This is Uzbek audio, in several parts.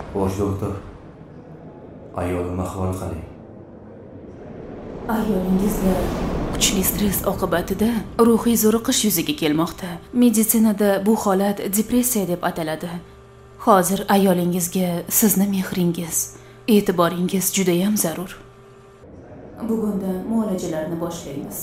Bosh doktor, ayolim ahvoli qalay? Ayolingizga kuchli stress oqibatida ruhiy zo'riqish yuzaga kelmoqda. Meditsinada bu holat depressiya deb ataladi. Hozir ayolingizga sizni mehringiz, e'tiboringiz juda ham zarur. Bugundan muolajalarni boshlaymiz.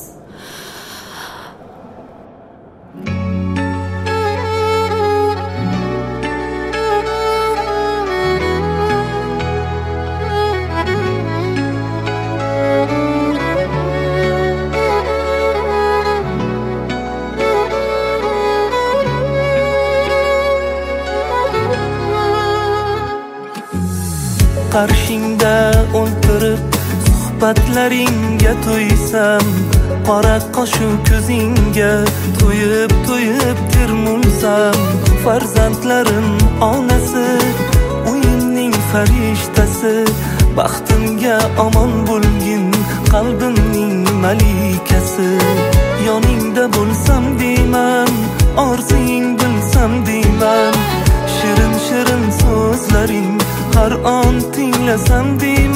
Qarshingda o'ltirib suhbatlaringga to'ysam, qora qoshu ko'zingga to'yib termulsam, farzandlarim onasi, uyimning farishtasi, baxtimga omon bo'lgin qalbimning malikasi. Yoningda bo'lsam deyman, orzing bilsam deyman, shirin so'zlaring har on tinglasam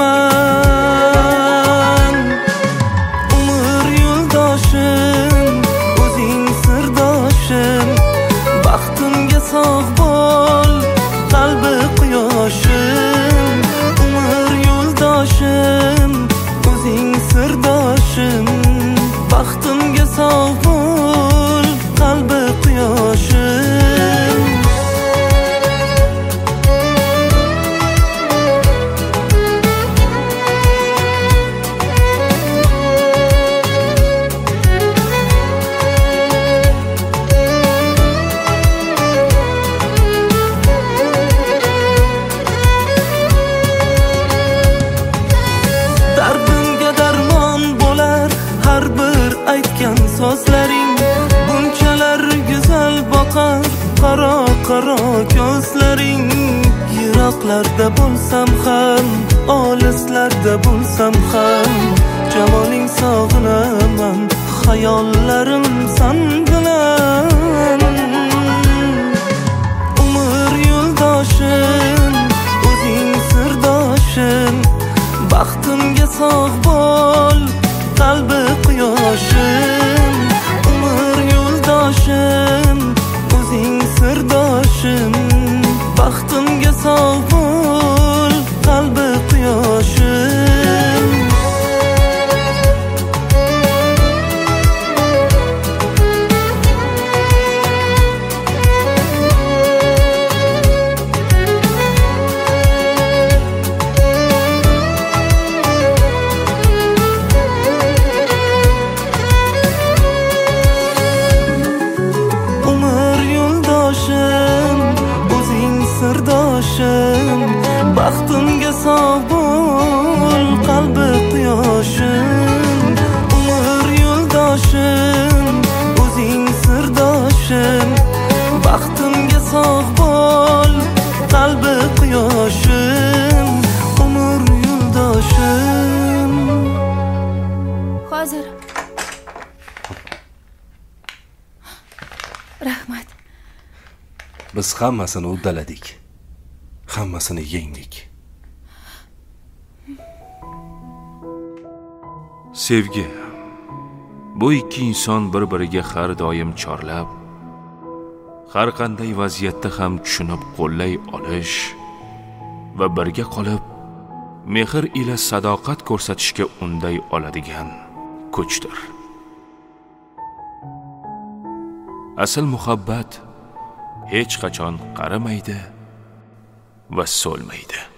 deyman. Umr yo'ldoshim, o'zing sirdoshim, baxtimga sog' bo'l, qalbi quyoshim. Umr yo'ldoshim, o'zing sirdoshim, baxtimga sog' bo'l, qalbi quyoshim. Sozlaring bunchalar go'zal boqar, qaro ko'zlaring. Yiroqlarda bo'lsam ham, olislarda bo'lsam ham, jamoling sog'inaman, xayollarim san bilan. Umr yo'ldoshim, o'zing sirdoshim, baxtimga sog' bo'l, qalbi quyoshim. Umr yo'ldoshim, o'zing sirdoshim, baxtimga sog' bo'l, qalbi quyoshim. Baxtimga sog' bo'l, qalbi quyoshim. Umr yo'ldoshim, o'zing sirdoshim, baxtimga sog' bo'l, qalbi quyoshim. Umr yo'ldoshim. Hozir. Rahmat. Biz hammasini uddaladik. Hammasini yengdik. Sevgi. Bu ikki inson bir-biriga har doim chorlab, har qanday vaziyatda ham tushunib qo'llay olish va birga qolib mehr ila sadoqat ko'rsatishga unday oladigan kuchdir. Asl muhabbat hech qachon qarimaydi va so'lmaydi.